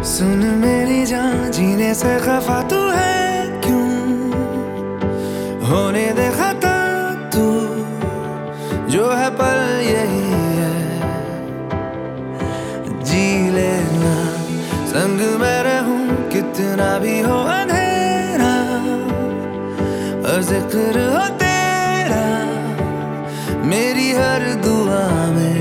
सुन मेरी जान, जीने से खफा तू है क्यों? होने दे खता तू, जो है पल यही है। जी लेना संग मैं रहूं, कितना भी हो अंधेरा, और जिक्र हो तेरा मेरी हर दुआ में।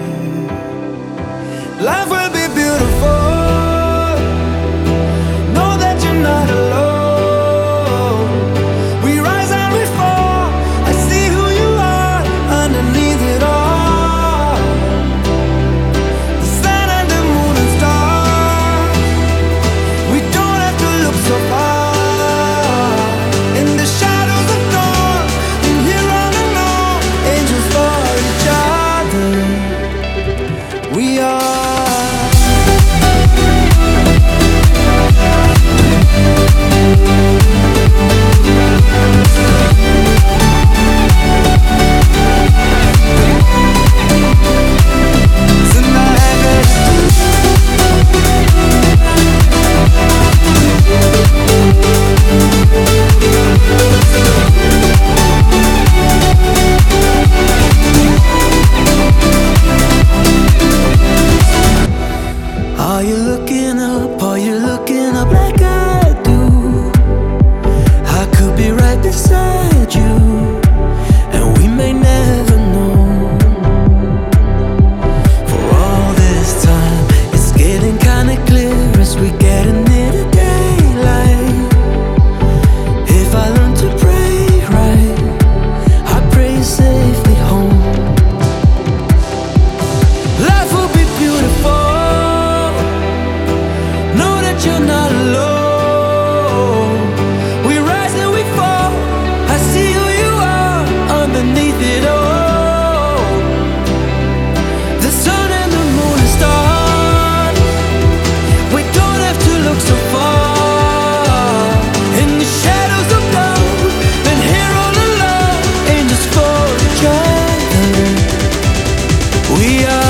Life will be beautiful, know that you're not alone. We rise and we fall, I see who you are underneath it all. The sun and the moon and stars, we don't have to look so far. In the shadows of dawn, and here all alone, angels for each other. We are. Are you looking up? Are you looking up like I do? I could be right beside you, and we may never know. For all this time, it's getting kinda clear as we get into daylight. If I learn to pray right, I pray safely home. Life will be beautiful, you're not alone. We rise and we fall, I see who you are underneath it all. The sun and the moon and stars, we don't have to look so far. In the shadows of love, been here all along, angels for each other. We are.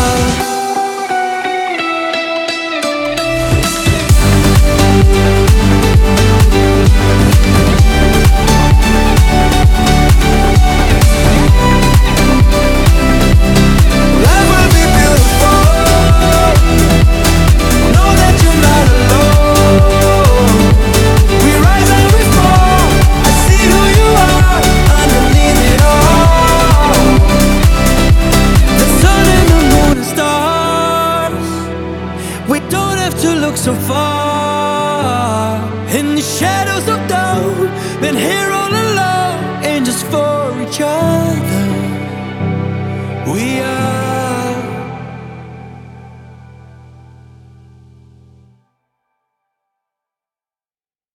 We don't have to look so far. In the shadows of dawn, been here all along, angels for each other.